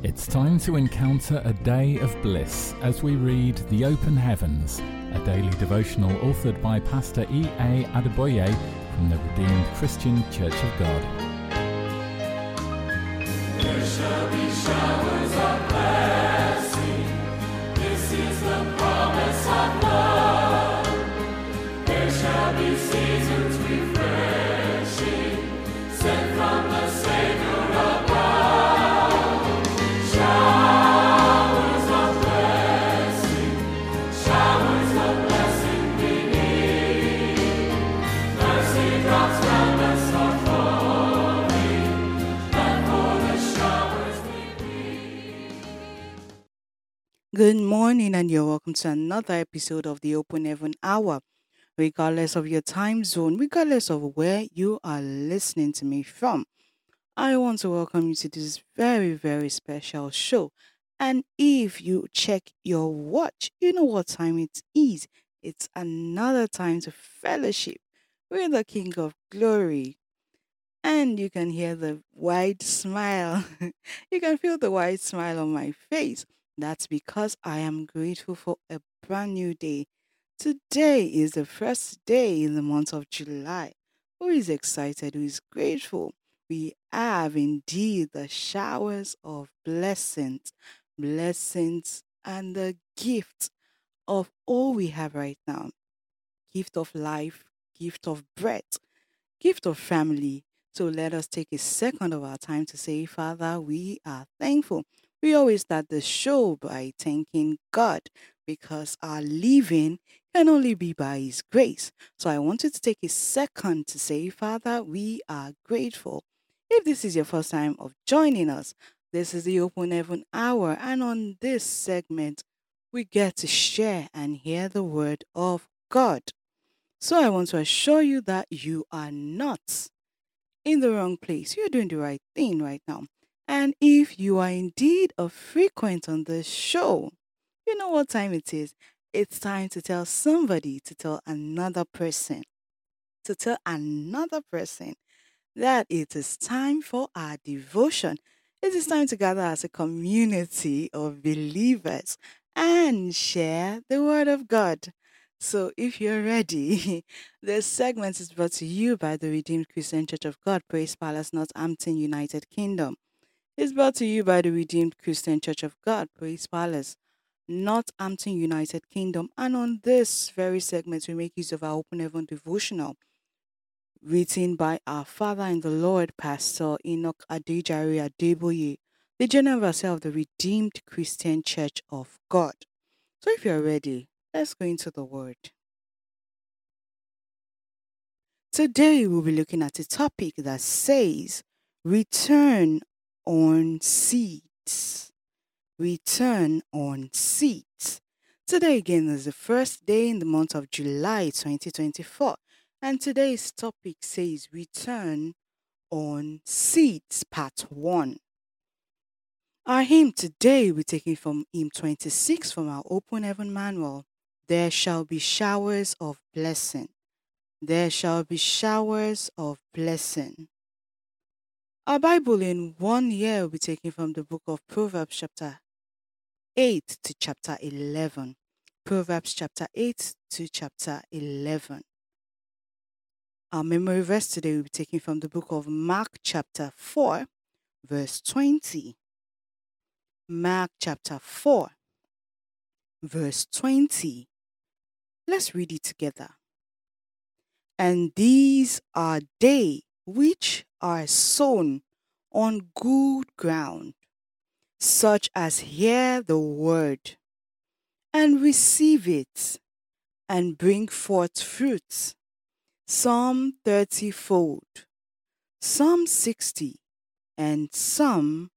It's time to encounter a day of bliss as we read The Open Heavens, a daily devotional authored by Pastor E.A. Adeboye from the Redeemed Christian Church of God. There shall be showers of blessing. This is the promise of love. There shall be seasons refreshing, sent from the Savior above. Showers of blessing we need. Mercy drops round us are falling, and for the showers we plead. Good morning, and you're welcome to another episode of the Open Heaven Hour. Regardless of your time zone, regardless of where you are listening to me from, I want to welcome you to this very, very special show. And if you check your watch, you know what time it is. It's another time to fellowship with the King of Glory. And you can hear the wide smile. You can feel the wide smile on my face. That's because I am grateful for a brand new day. Today is the first day in the month of July. Who is excited? Who is grateful? We have indeed the showers of blessings, and the gift of all we have right now: gift of life, gift of breath, gift of family. So let us take a second of our time to say, Father, we are thankful. We always start the show by thanking God because our living can only be by His grace. So I want you to take a second to say, Father, we are grateful. If this is your first time of joining us, this is the Open Heaven Hour, and on this segment, we get to share and hear the word of God. So I want to assure you that you are not in the wrong place. You're doing the right thing right now. And if you are indeed a frequent on this show, you know what time it is. It's time to tell somebody, to tell another person, that it is time for our devotion. It is time to gather as a community of believers and share the Word of God. So, if you're ready, this segment is brought to you by the Redeemed Christian Church of God, Praise Palace, Northampton, United Kingdom. It's brought to you by the Redeemed Christian Church of God, Praise Palace, Northampton, United Kingdom. And on this very segment, we make use of our Open Heaven devotional, written by our Father in the Lord, Pastor Enoch Adejare Adeboye, the General Overseer of the Redeemed Christian Church of God. So if you're ready, let's go into the Word. Today we'll be looking at a topic that says, Return on Seeds. Return on Seeds. Today again is the first day in the month of July 2024. And today's topic says Return on Seeds, Part 1. Our hymn today will be taken from hymn 26 from our Open Heaven Manual. There shall be showers of blessing. There shall be showers of blessing. Our Bible in 1 year will be taken from the book of Proverbs chapter 8 to chapter 11. Proverbs chapter 8 to chapter 11. Our memory verse today will be taken from the book of Mark chapter 4, verse 20. Mark chapter 4, verse 20. Let's read it together. And these are they which are sown on good ground, such as hear the word, and receive it, and bring forth fruits, some 30-fold, some 60, and some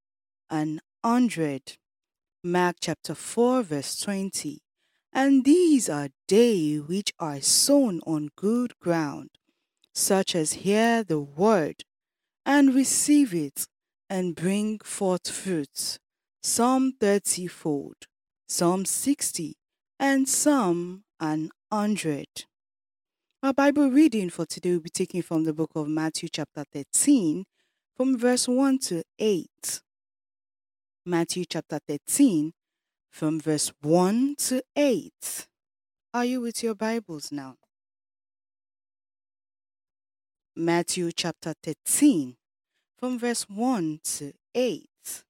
100. Mark chapter 4, verse 20. And these are they which are sown on good ground, such as hear the word, and receive it, and bring forth fruits, some 30-fold, some 60, and some 100. Our Bible reading for today will be taken from the book of Matthew chapter 13, from verse 1 to 8. Matthew chapter 13, from verse 1 to 8. Are you with your Bibles now? Matthew chapter 13, from verse 1 to 8.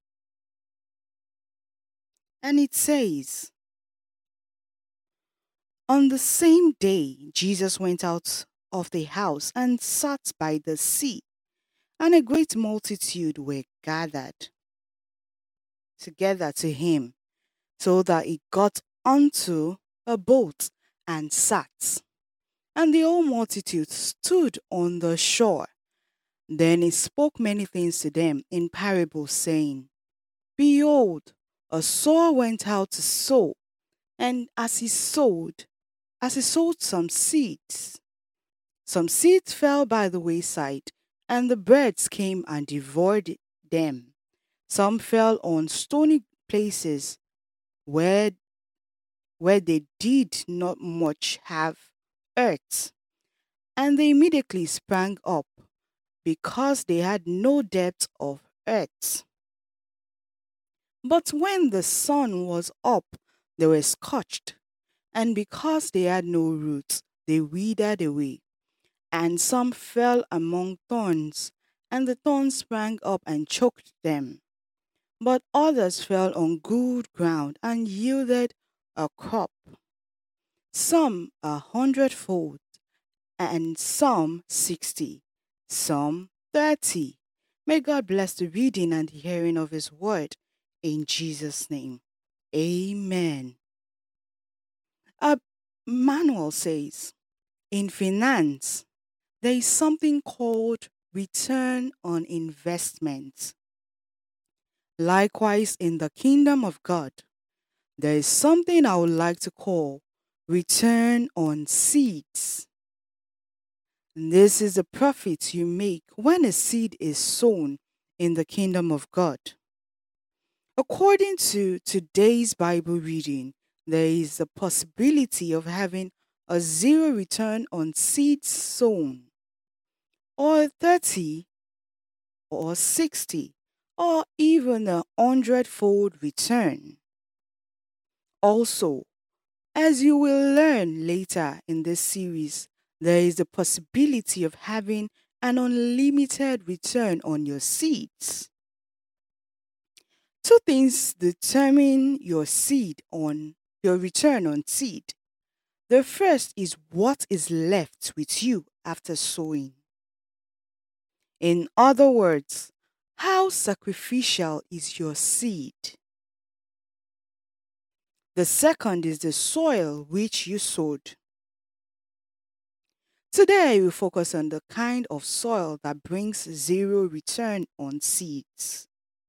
And it says, "On the same day, Jesus went out of the house and sat by the sea, and a great multitude were gathered together to him, so that he got onto a boat and sat. And the whole multitude stood on the shore. Then he spoke many things to them in parables, saying, Behold, a sower went out to sow, and as he sowed some seeds fell by the wayside, and the birds came and devoured them. Some fell on stony places where they did not much have earth, and they immediately sprang up, because they had no depth of earth. But when the sun was up, they were scorched, and because they had no roots, they withered away. And some fell among thorns, and the thorns sprang up and choked them. But others fell on good ground and yielded a crop, some 100-fold, and some 60, some 30. May God bless the reading and the hearing of His word. In Jesus' name, amen. A manual says, in finance, there is something called return on investment. Likewise, in the kingdom of God, there is something I would like to call return on seeds. This is the profit you make when a seed is sown in the kingdom of God. According to today's Bible reading, there is the possibility of having a 0 return on seeds sown, or 30, or 60, or even 100-fold return. Also, as you will learn later in this series, there is the possibility of having an unlimited return on your seeds. Two things determine your return on seed. The first is what is left with you after sowing. In other words, how sacrificial is your seed? The second is the soil which you sowed. Today, we focus on the kind of soil that brings 0 return on seeds.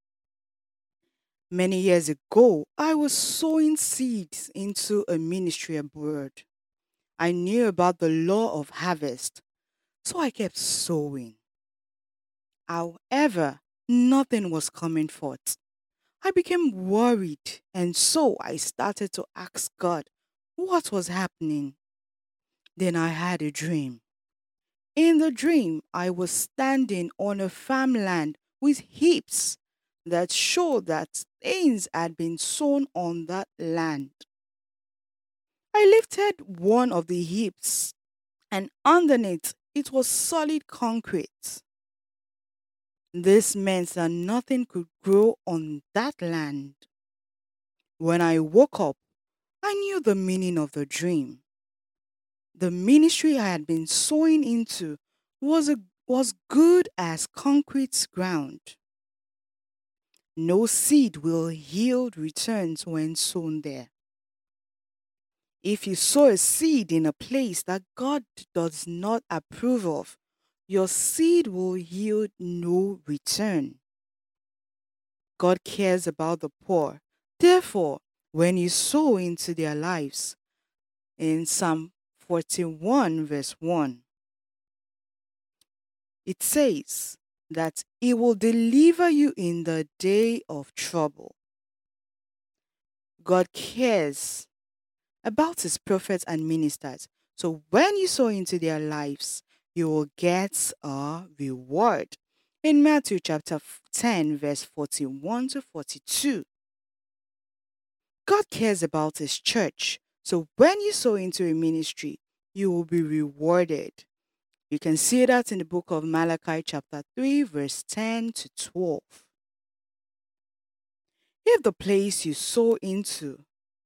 Many years ago, I was sowing seeds into a ministry abroad. I knew about the law of harvest, so I kept sowing. However, nothing was coming forth. I became worried, and so I started to ask God what was happening. Then I had a dream. In the dream, I was standing on a farmland with heaps that showed that things had been sown on that land. I lifted one of the heaps, and underneath it was solid concrete. This meant that nothing could grow on that land. When I woke up, I knew the meaning of the dream. The ministry I had been sowing into was good as concrete ground. No seed will yield returns when sown there. If you sow a seed in a place that God does not approve of, your seed will yield no return. God cares about the poor. Therefore, when you sow into their lives, in Psalm 41 verse 1, it says that He will deliver you in the day of trouble. God cares about His prophets and ministers. So when you sow into their lives, you will get a reward. in Matthew chapter 10, verse 41 to 42. God cares about His church. So when you sow into a ministry, you will be rewarded. You can see that in the book of Malachi chapter 3, verse 10 to 12. If the place you sow into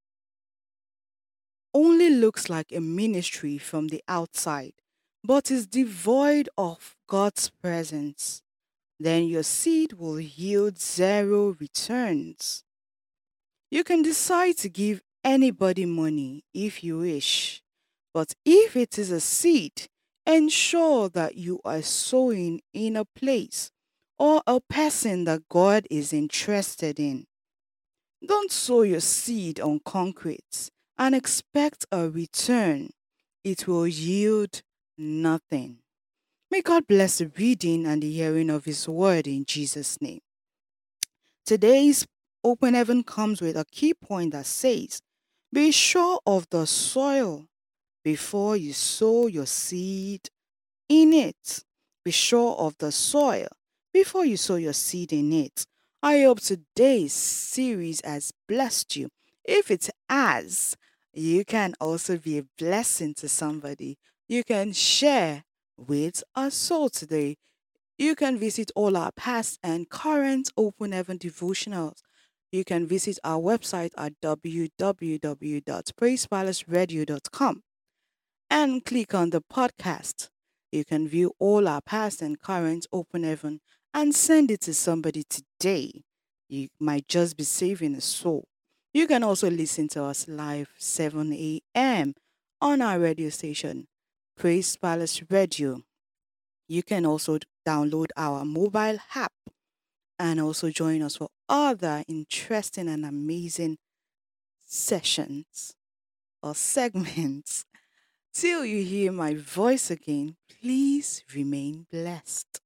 only looks like a ministry from the outside, but is devoid of God's presence, then your seed will yield zero returns. You can decide to give anybody money if you wish, but if it is a seed, ensure that you are sowing in a place or a person that God is interested in. Don't sow your seed on concrete and expect a return. It will yield nothing. May God bless the reading and the hearing of His word in Jesus' name. Today's Open Heaven comes with a key point that says, be sure of the soil before you sow your seed in it. Be sure of the soil before you sow your seed in it. I hope today's series has blessed you. If it has, you can also be a blessing to somebody. You can share with us. So today, you can visit all our past and current Open Heaven devotionals. You can visit our website at www.praisepalaceradio.com and click on the podcast. You can view all our past and current Open Heaven and send it to somebody today. You might just be saving a soul. You can also listen to us live 7 a.m. on our radio station, Praise Palace Radio. You can also download our mobile app and also join us for other interesting and amazing sessions or segments. Till you hear my voice again, please remain blessed.